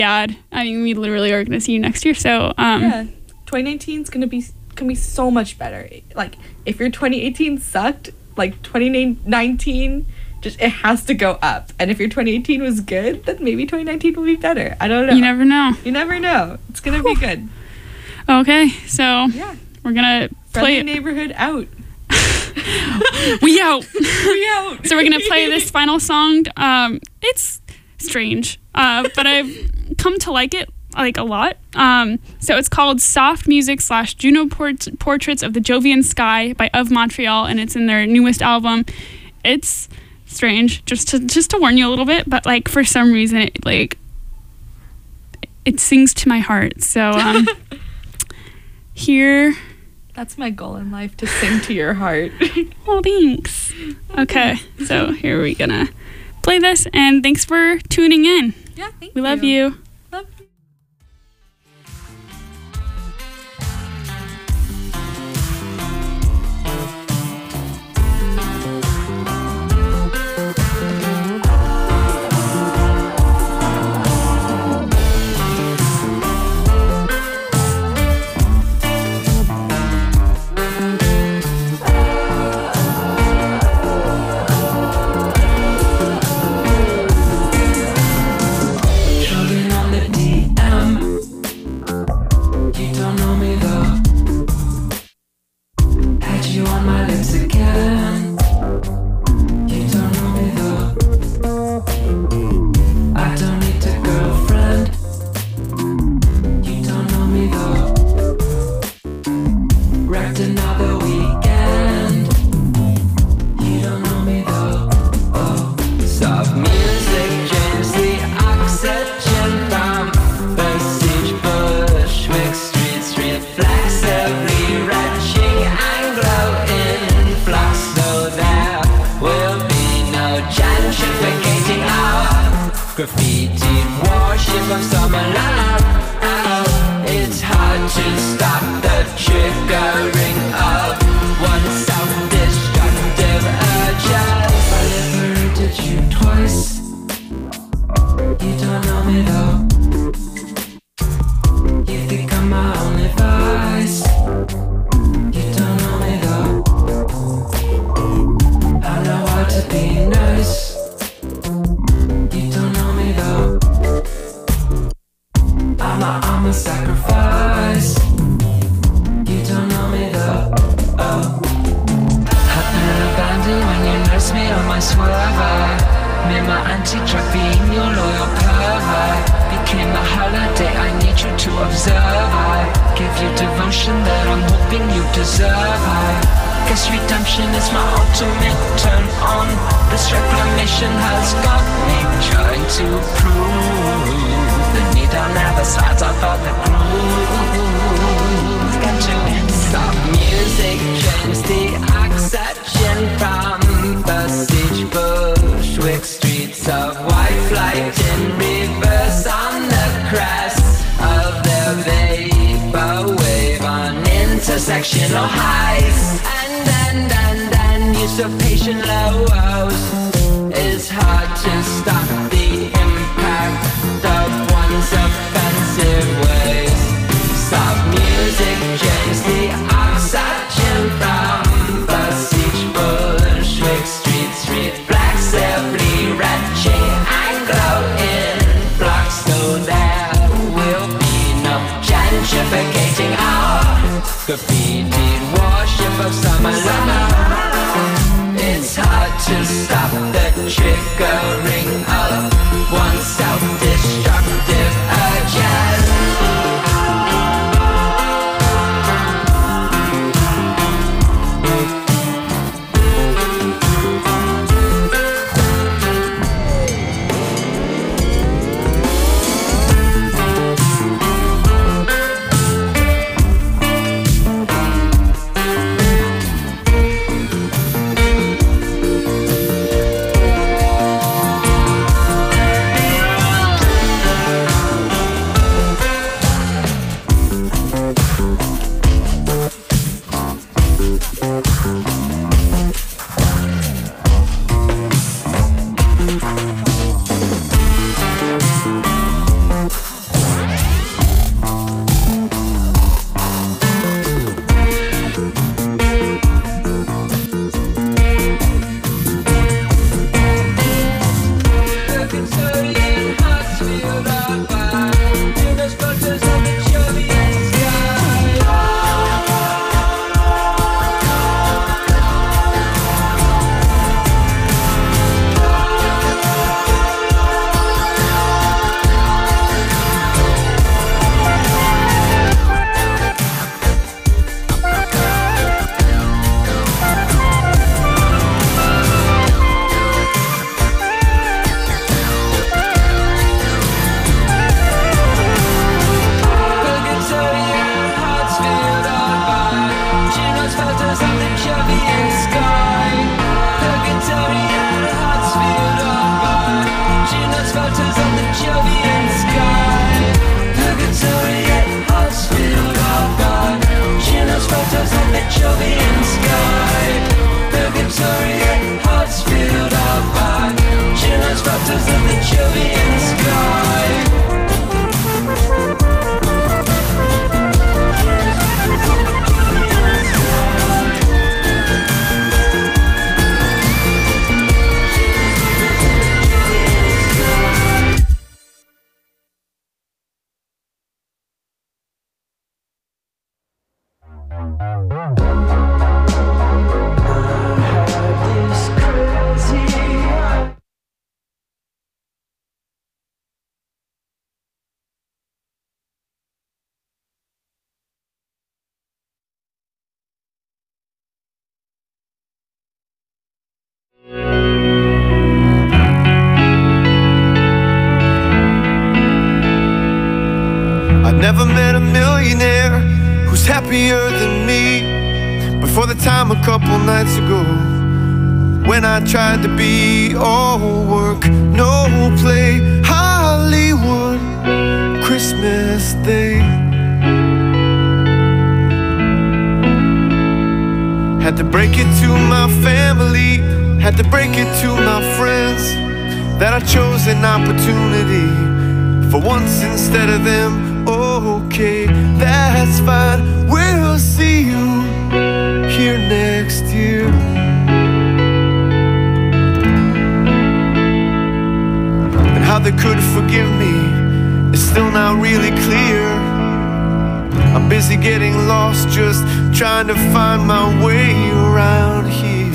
bad. I mean, we literally are going to see you next year. So, yeah, 2019 is going to be so much better. Like, if your 2018 sucked, like 2019, just it has to go up. And if your 2018 was good, then maybe 2019 will be better. I don't know. You never know. You never know. It's going to be good. Okay, so Yeah. we're going to play Friendly neighborhood out. We out. We out. So we're going to play this final song. It's strange, but I've come to like it like a lot. So it's called Soft Music / Juno Portraits of the Jovian Sky by Of Montreal, and it's in their newest album. It's strange, just to warn you a little bit, but like for some reason it sings to my heart. So here. That's my goal in life, to sing to your heart. Oh, thanks. Okay, so here we're gonna play this, and thanks for tuning in. Yeah, thank you. We love you. Love you. Graffiti warship of summer love. It's hard to stop the triggering of one self-destructive urges. I liberated you twice. You don't know me though. You think I'm my only vice. You don't know me though. I know how to be nice. I'm a sacrifice. You don't know me though. I've been abandoned when you nurse me on my swerve. Made my anti-drug being your loyal pervert. Became a holiday I need you to observe. I give you devotion that I'm hoping you deserve. I guess redemption is my ultimate turn on. This reclamation has got me trying to prove the needle never slides off of the groove. Got to stop music, change the oxygen from the siege Bushwick streets of white flight in reverse on the crest of the vapor wave on intersectional highs. And usurpation lows. It's hard to stop the impact of one's offensive ways. Soft music drains the oxygen from the siege Bushwick streets. Reflexively retching and glow in flux. So there will be no gentrificating our graffiti worship of summer love. It's hard to stop the triggering of one's self-destructive urges. Never met a millionaire who's happier than me. Before the time a couple nights ago, when I tried to be all work, no play, Hollywood, Christmas Day. Had to break it to my family, had to break it to my friends, that I chose an opportunity for once instead of them. Okay, that's fine, we'll see you here next year. And how they could forgive me is still not really clear. I'm busy getting lost, just trying to find my way around here.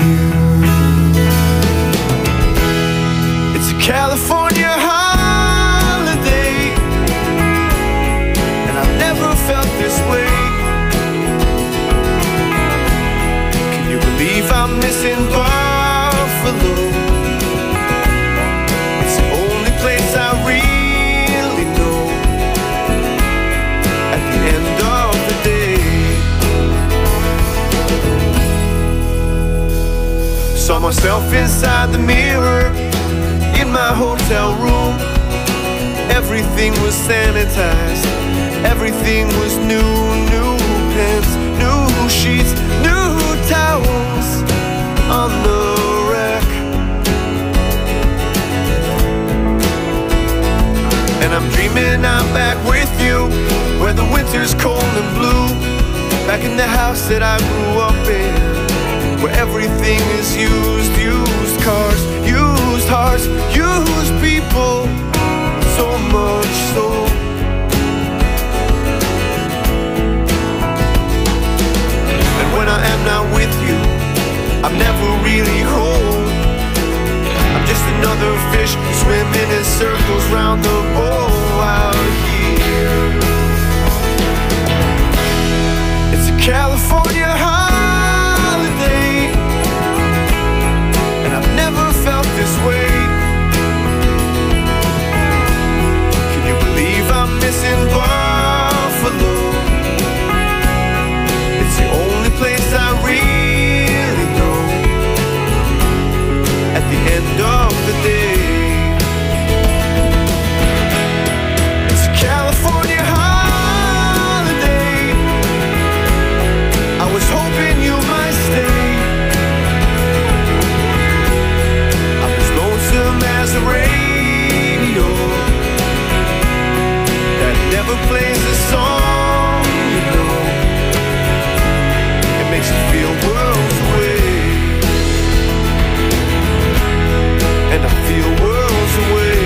It's a California holiday, and I've never felt this way. Can you believe I'm missing Buffalo? It's the only place I really know. At the end of the day, saw myself inside the mirror in my hotel room. Everything was sanitized, everything was new. New pens, new sheets, new towels on the rack. And I'm dreaming I'm back with you, where the winter's cold and blue, back in the house that I grew up in, where everything is used. Used cars, used hearts, used people, so much so. And when I am not with you, I'm never really home. I'm just another fish swimming in circles round the bowl out here. It's a California holiday, and I've never felt this way. Can you believe I'm missing Buffalo? It's the only place I really know. At the end of the day, it's a California holiday. I was hoping you might stay. I'm as lonesome as a radio that never plays a song, you know. It makes you feel worlds away, and I feel worlds away.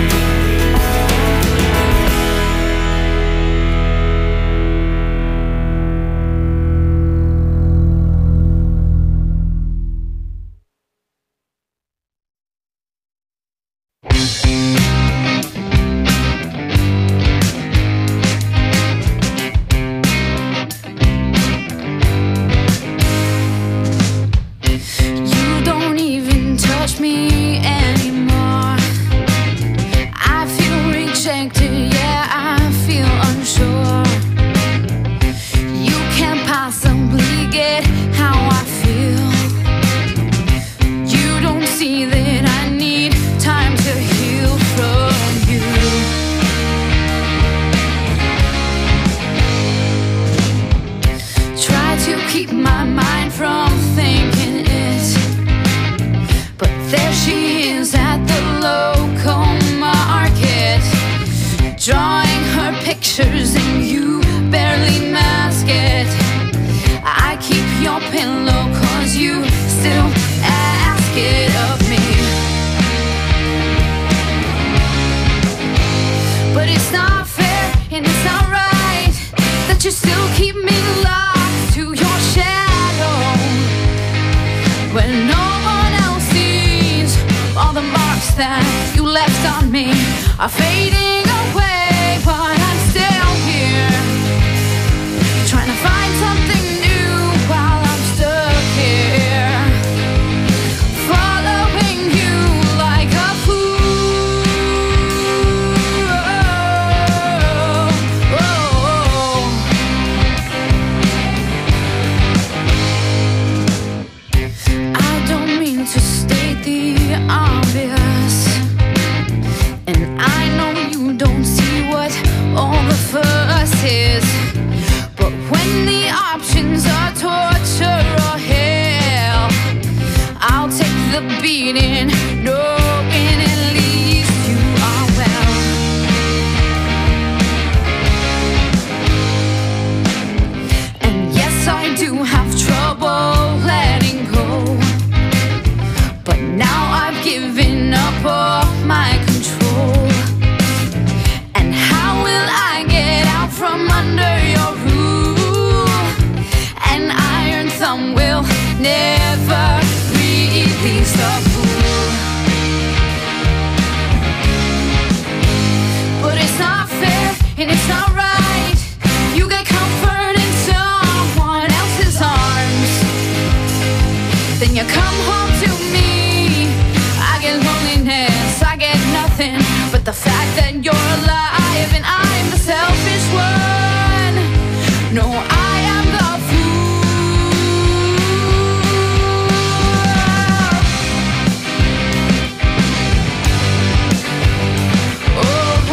You don't even touch me anymore. I feel rejected, yeah, I feel unsure. You can't possibly get how I feel. You don't see that I need time to heal from you. Try to keep my mind from thinking it, but there she is at the local market, drawing her pictures and you barely mask it. I keep your pillow cause you still ask it of me. But it's not fair and it's not right that you still keep me locked to your are fading away, but I'm still here, trying to find something new while I'm stuck here, following you like a fool. I don't mean to state the obvious, and I know you don't see what all the fuss is, but when the options are torture or hell, I'll take the beating, knowing at least you are well. And yes, I do have trouble letting go, but now I've given up all my control. And how will I get out from under your rule? An iron thumb will never release the fool. But it's not fair and it's not right. You get comfort in someone else's arms, then you come home to me. I get loneliness, I get nothing but the fact that you're alive and I'm the selfish one. No, I am the fool. Oh,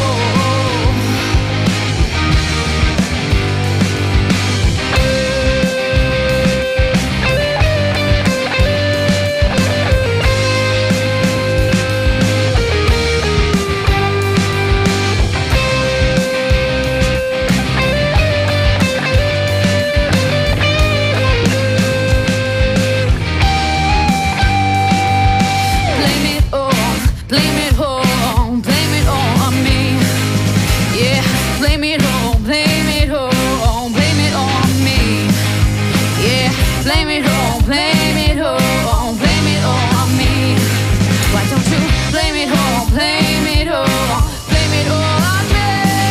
blame it all, blame it all on me. Yeah, blame it all, blame it all, blame it all on me. Yeah, blame it all, blame it all, blame it all on me. Why don't you blame it all, blame it all, blame it all on me?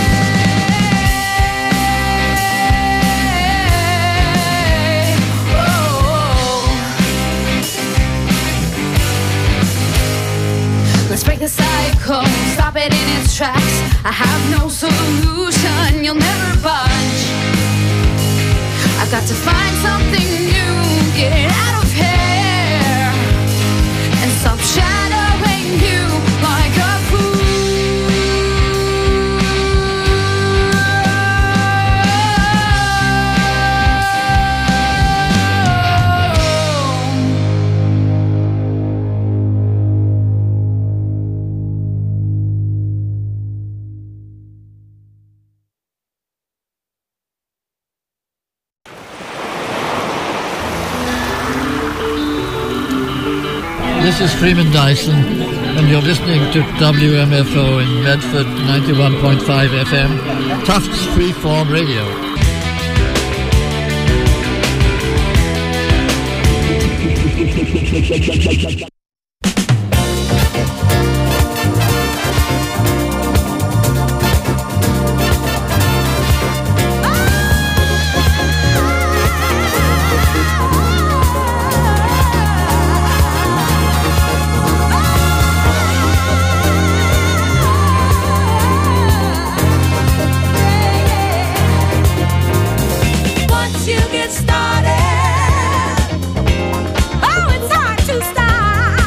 Let's break the cycle, stop it in its tracks. I have no solution, you'll never budge. I've got to find something new, get out of here, and stop shadowing you like a fool. This is Freeman Dyson, and you're listening to WMFO in Medford 91.5 FM, Tufts Freeform Radio. Once you get started, oh, it's hard to stop.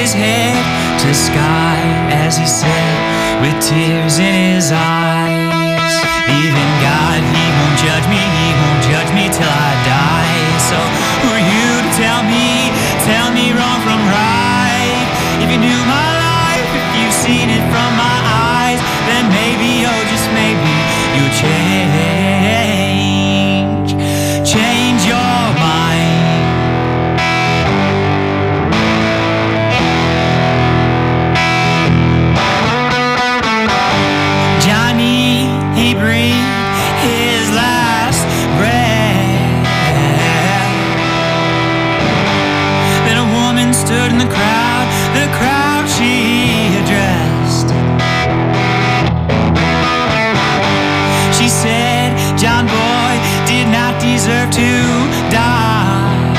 his head to the sky as he said, with tears in his eyes, even God, he won't judge me till I die. So who are you to tell me wrong from right? If you knew my life, if you've seen it from my eyes, then maybe, oh just maybe, you'll change your mind. Johnny, he breathed his last breath. Then a woman stood in the crowd she addressed. She said, John boy did not deserve to die.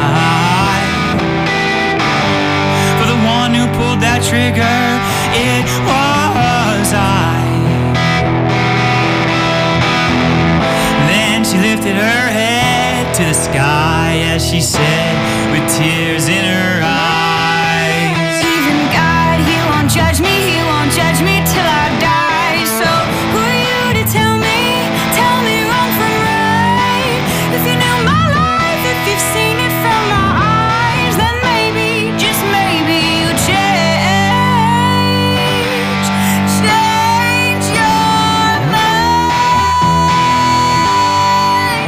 For the one who pulled that trigger, it was I. Then she lifted her head to the sky as she said, with tears in her eyes, Even God, he won't judge me till I die. So who are you to tell me wrong from right? If you knew my life, if you've seen it from my eyes, then maybe, just maybe, you'll change your mind.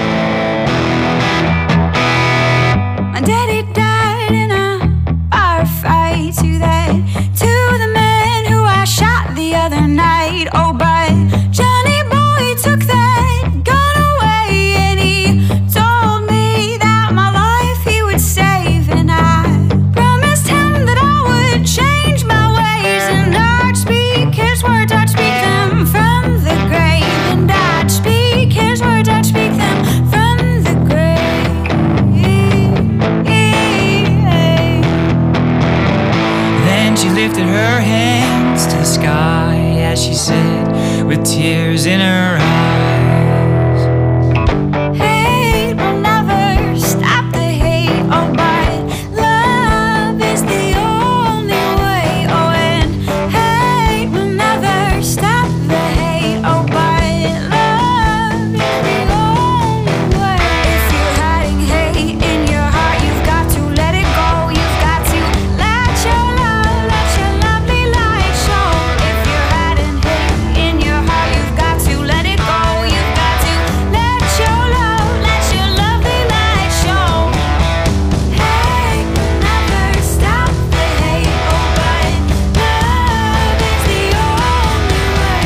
My daddy died in a firefight to the man who I shot the other night. Oh, but Johnny boy took that gun away, and he told me that my life he would save, and I promised him that I would change my ways, and I'd speak his words, I'd speak them from the grave, and I'd speak his words, I'd speak them from the grave. Then she lifted her hands to the sky as she said, with tears in her eyes, Hate will never stop the hate, oh, but love is the only way. Oh, and hate will never stop the hate, oh, but love is the only way. If you're hiding hate in your heart, you've got to let it go. You've got to let your lovely light show. If you're hiding hate in your heart, you've got to let it go. You've got to let your lovely light show. Hate will never stop the hate, oh, but love is the only way.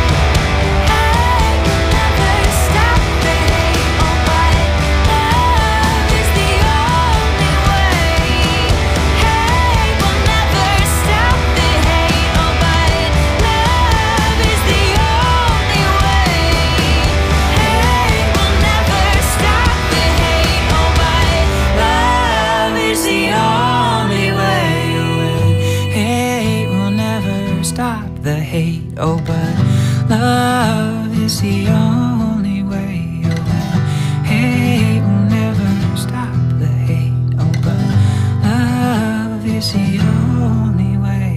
Hate will never stop the hate, oh, but love is the only way. Hate will never stop the hate, oh, but love is the only way. Hate will never stop the hate, oh, but love is the only way. hate will never stop the hate, oh but love is the only way. Oh, hate will never stop the hate, oh but love is the only way.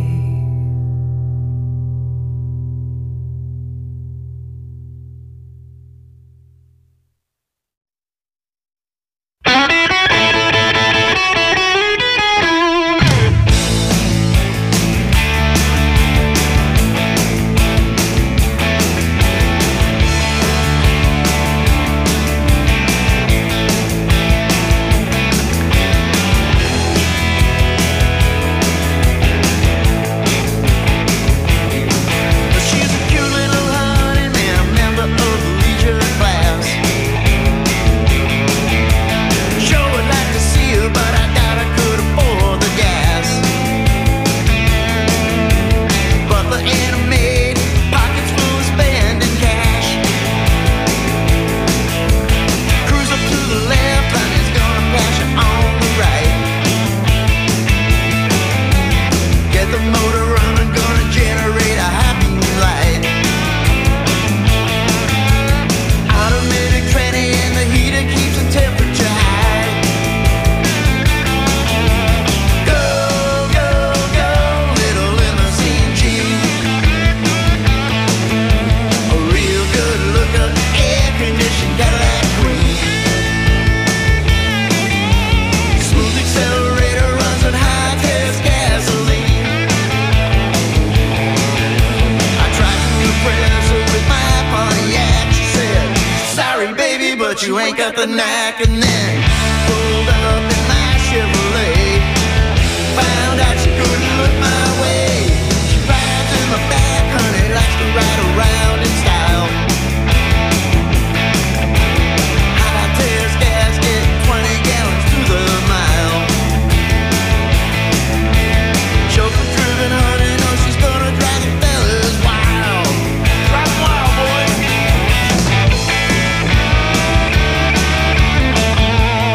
but you ain't got the knack. And then pulled up in my Chevrolet, found out she couldn't look my way. She rides in the back, honey, likes to ride around in style. High test gas, get 20 gallons to the mile. Chauffeur driven, honey, knows she's gonna drive the fellas wild. Drive 'em wild, boy.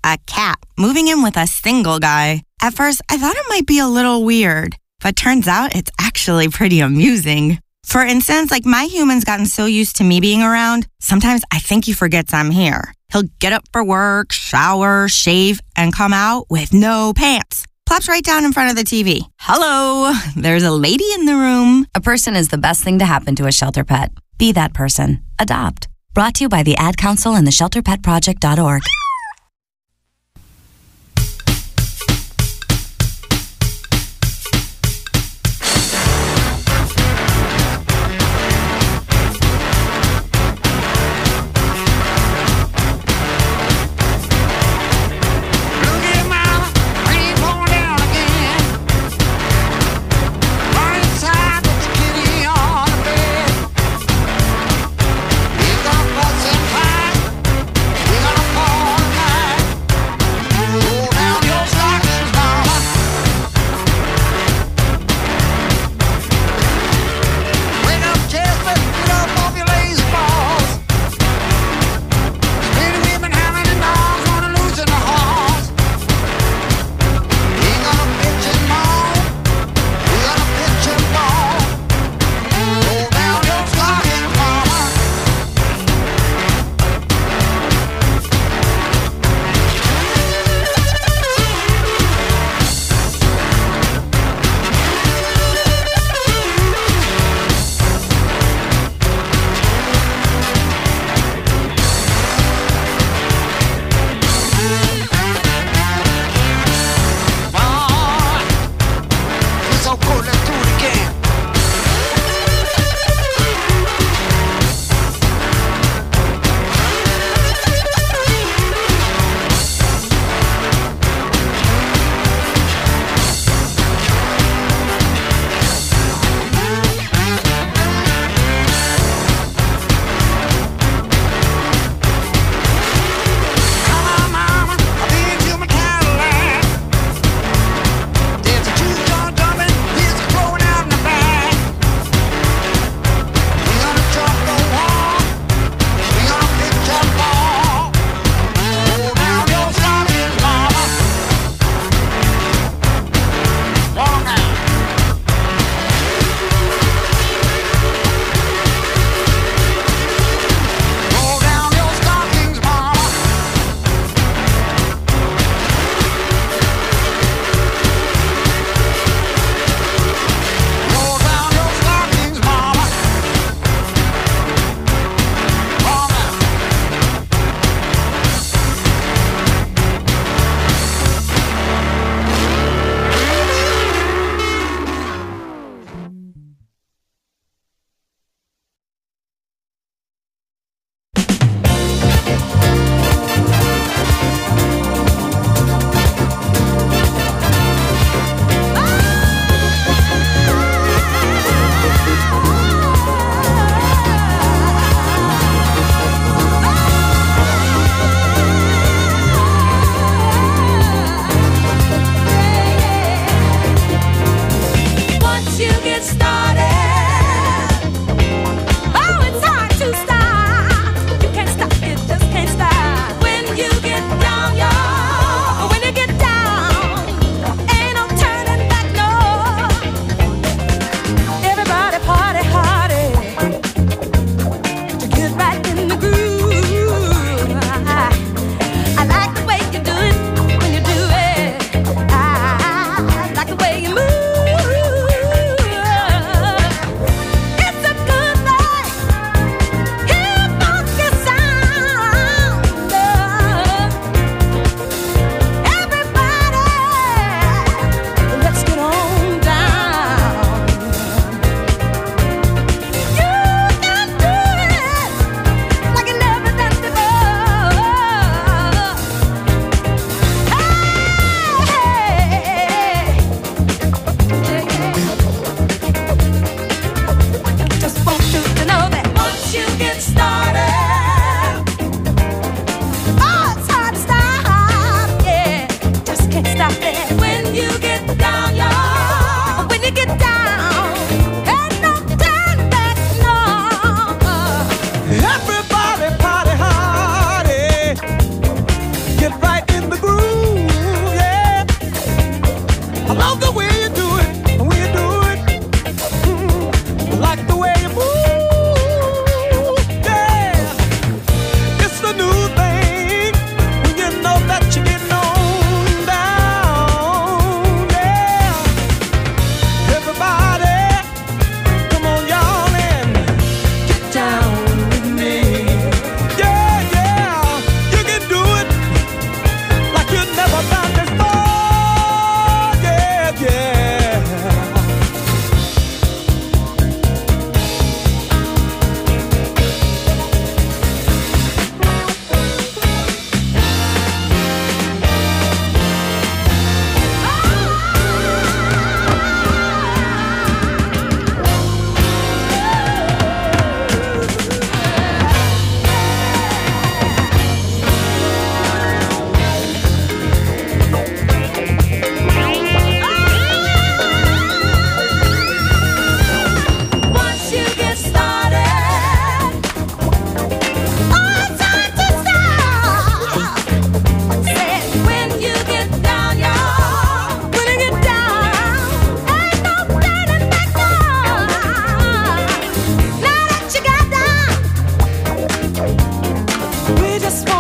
a cat moving in with a single guy. At first, I thought it might be a little weird, but turns out it's actually pretty amusing. For instance, like my human's gotten so used to me being around, sometimes I think he forgets I'm here. He'll get up for work, shower, shave, and come out with no pants. Plops right down in front of the TV. Hello, there's a lady in the room. A person is the best thing to happen to a shelter pet. Be that person. Adopt. Brought to you by the Ad Council and the ShelterPetProject.org. We're gonna fall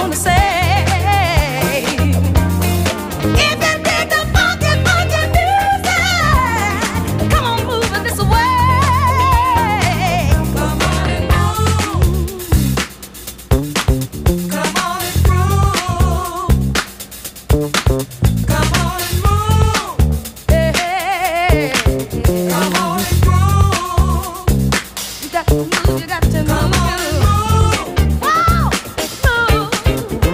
wanna say. If you dig the funky, funky music, come on, move it this way. Come on and move. Come on and groove. Come on and move. Hey. Come on and groove. You got to move, you got to move. Come on and move. Whoa. Move.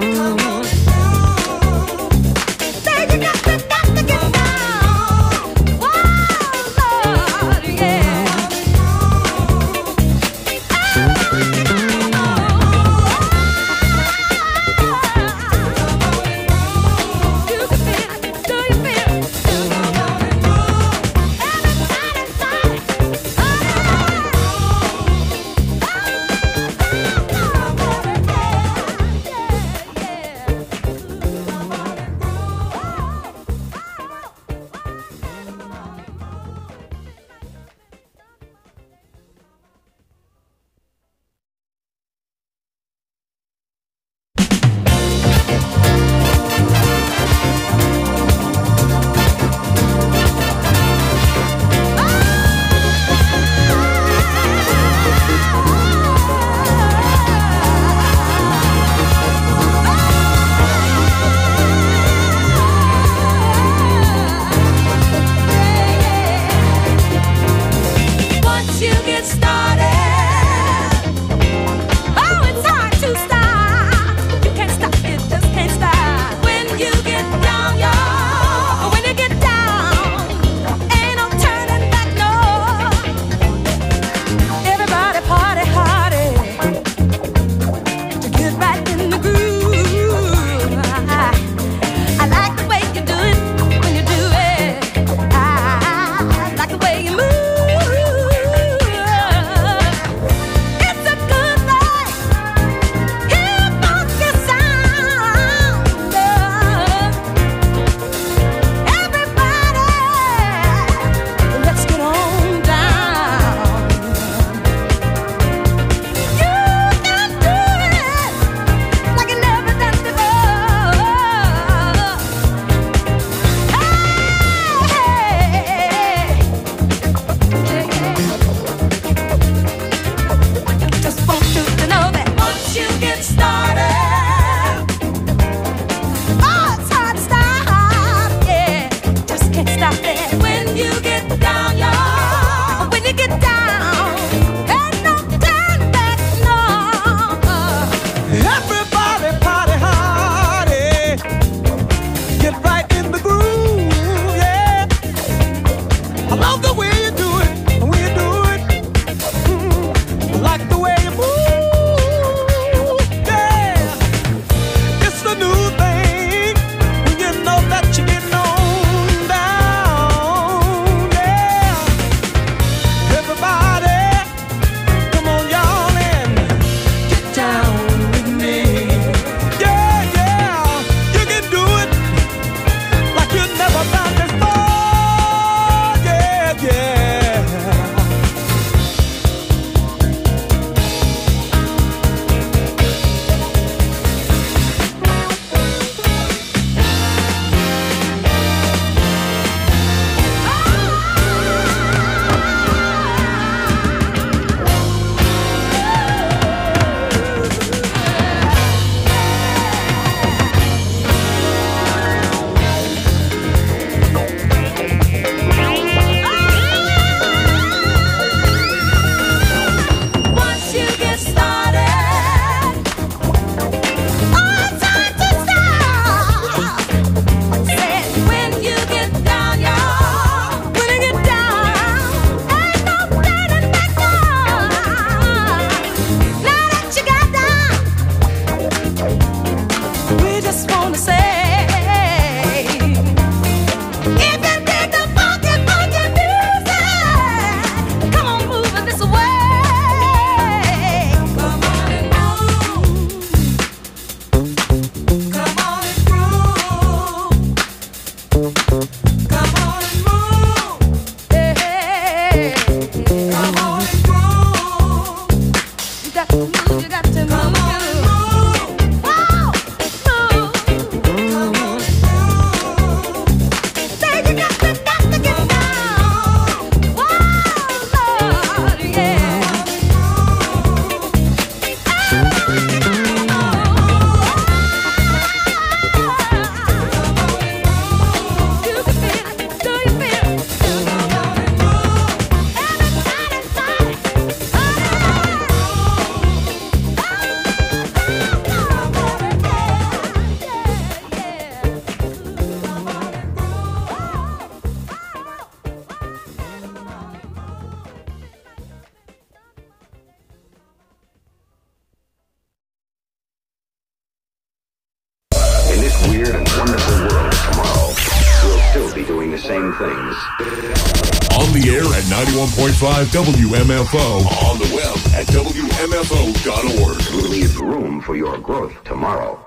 weird and wonderful world of tomorrow, we'll still be doing the same things. On the air at 91.5 WMFO. On the web at WMFO.org. Leave room for your growth tomorrow.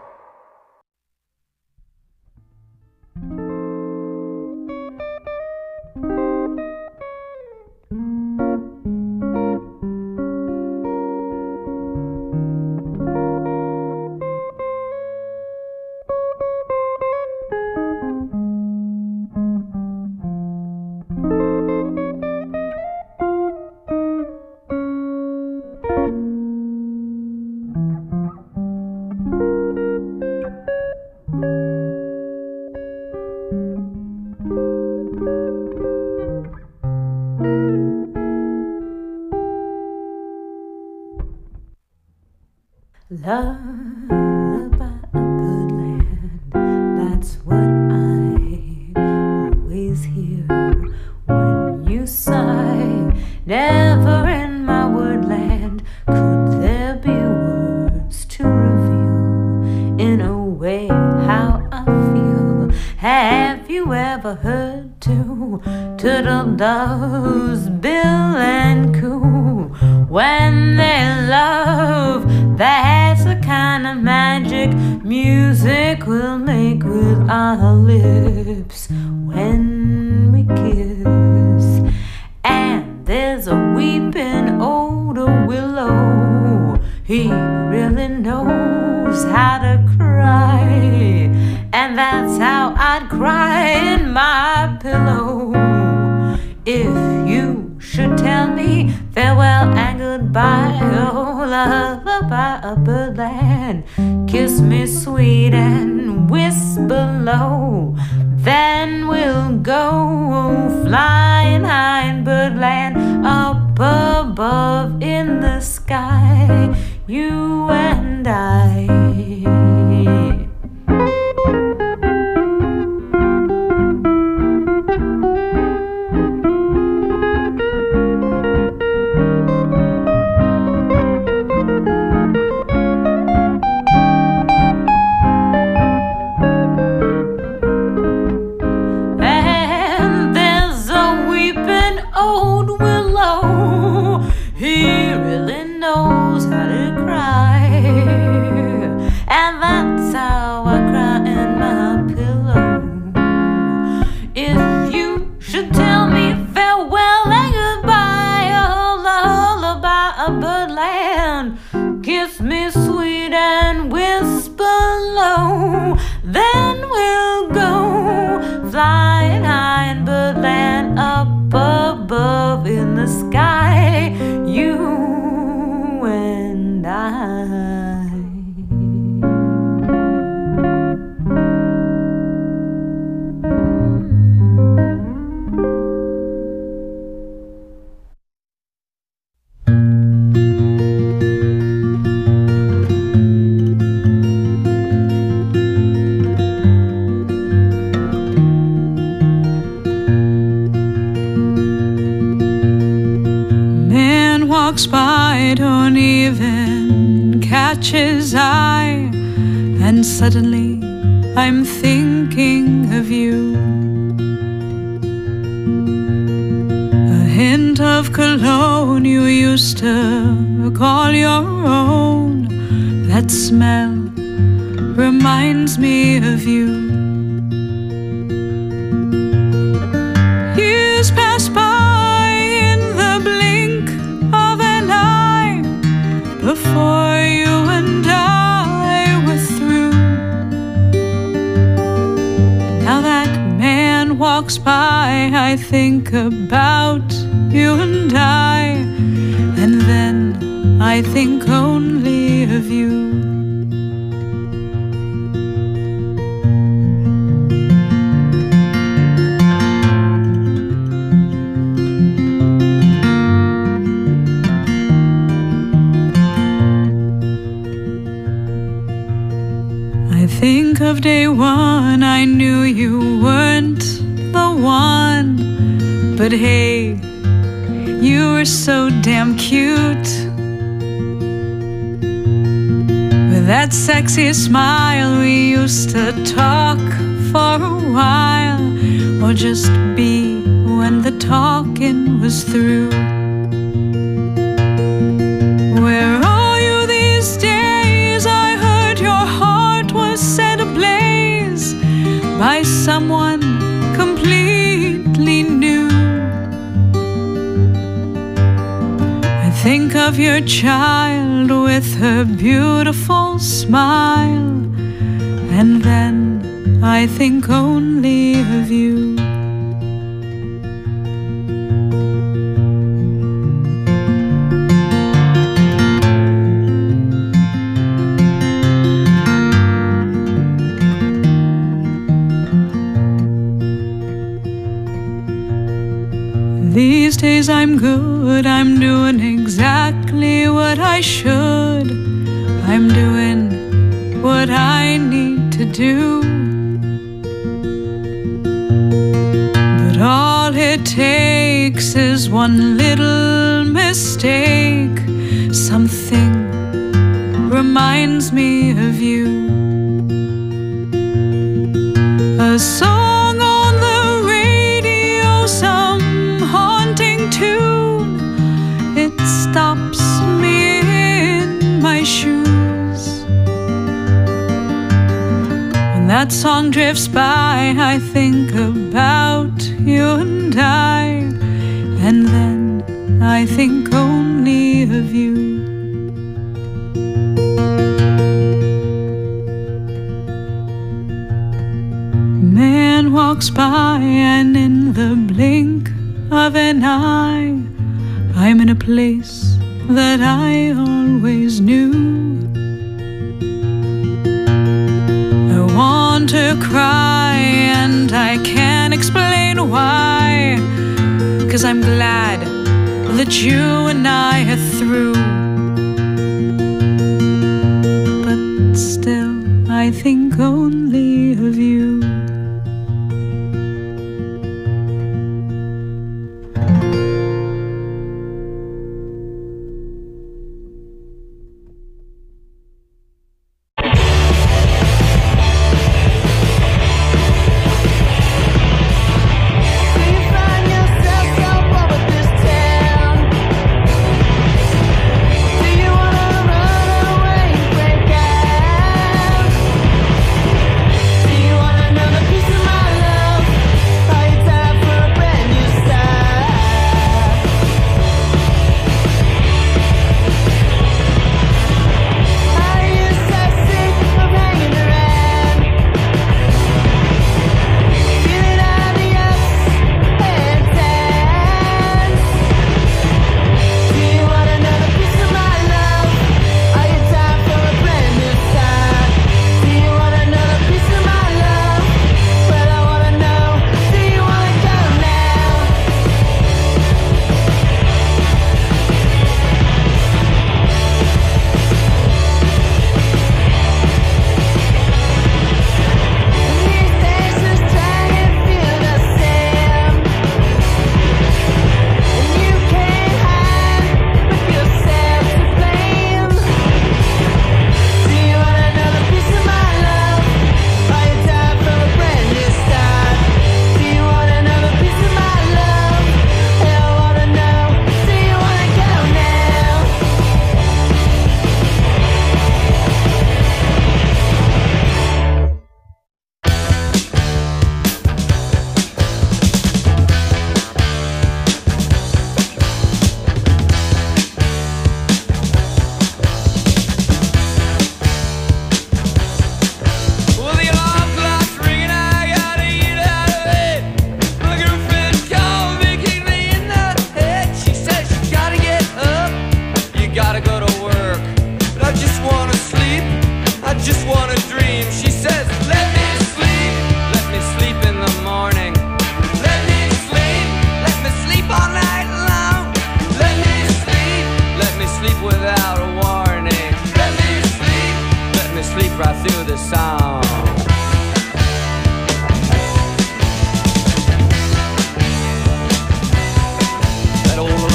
Lullaby of Birdland, that's what I always hear when you sigh. Never in my woodland could there be words to reveal in a way how I feel. Have you ever heard two turtle doves bill and coo when they love? That's the kind of magic music we'll make with our lips when we kiss. And there's a weeping old willow, he really knows how to cry, and that's how I'd cry in my pillow if you should tell me farewell and goodbye. Oh, lullaby of Birdland, kiss me sweet and whisper low. Then we'll go flying high in Birdland, up above in the sky, you and I. He really knows how to cry, and that's how I cry in my pillow. If you should tell me farewell and goodbye, oh, lullaby of Birdland, kiss me sweet and whisper low. Then we'll go flying high in Birdland, up above in the sky, you and I. Walks by, don't even catch his eye, and suddenly I'm thinking of you. A hint of cologne you used to call your own, that smell reminds me of you. Years pass by in the blink of an eye, before you and I were through. Now that man walks by, I think about you and I, and then I think only of you. Think of day one, I knew you weren't the one, but hey, you were so damn cute. With that sexy smile. We used to talk for a while, or just be when the talking was through. Where are you these days? I heard your heart was set ablaze by someone completely new. I think of your child with her beautiful smile, and then I think only of you. These days I'm good, I'm doing exactly what I should. I'm doing what I need to do. But all it takes is one little mistake. Something reminds me of you. A song on the radio, some haunting tune. It stops me in my shoes. When that song drifts by, I think about you and then I think only of you. Man walks by and in the blink of an eye, I'm in a place that I always knew. I want to cry and I can't explain why, 'cause I'm glad that you and I are through. But still I think only of you.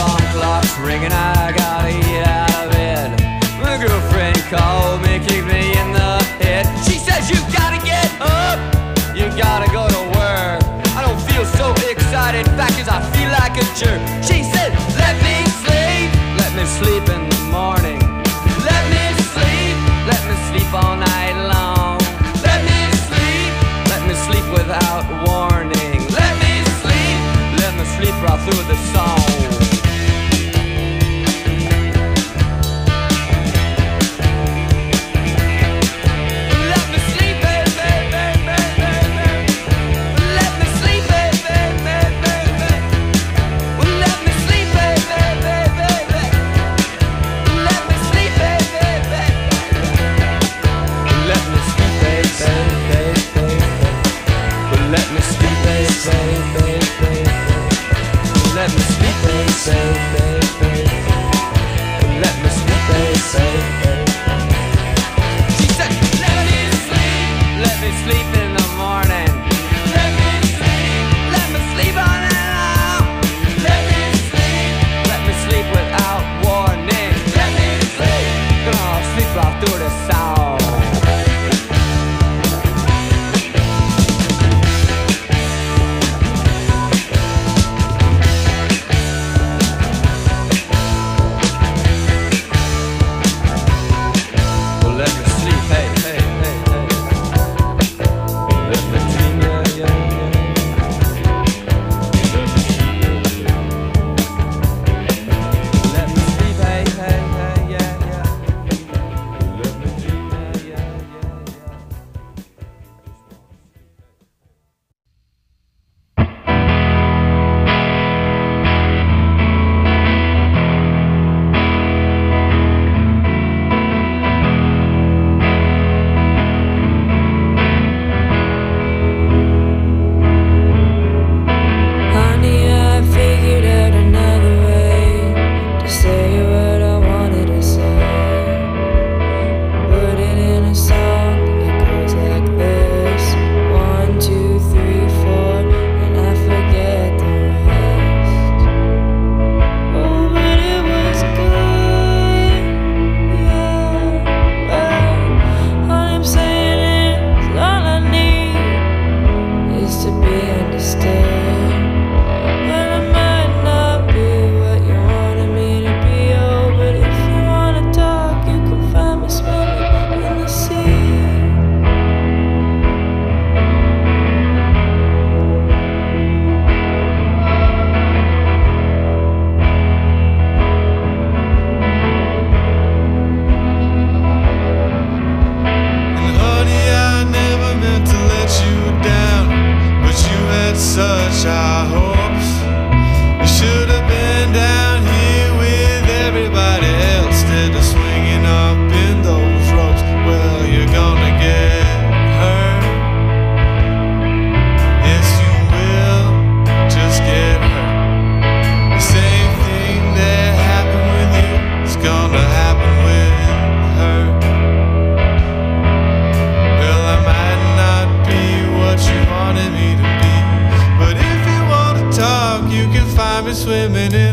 Ringing, I gotta get out of bed. My girlfriend called me, kicked me picture. She said, let me sleep in the morning. Let me sleep all night long. Let me sleep without warning. Let me sleep right through the song. Swimming in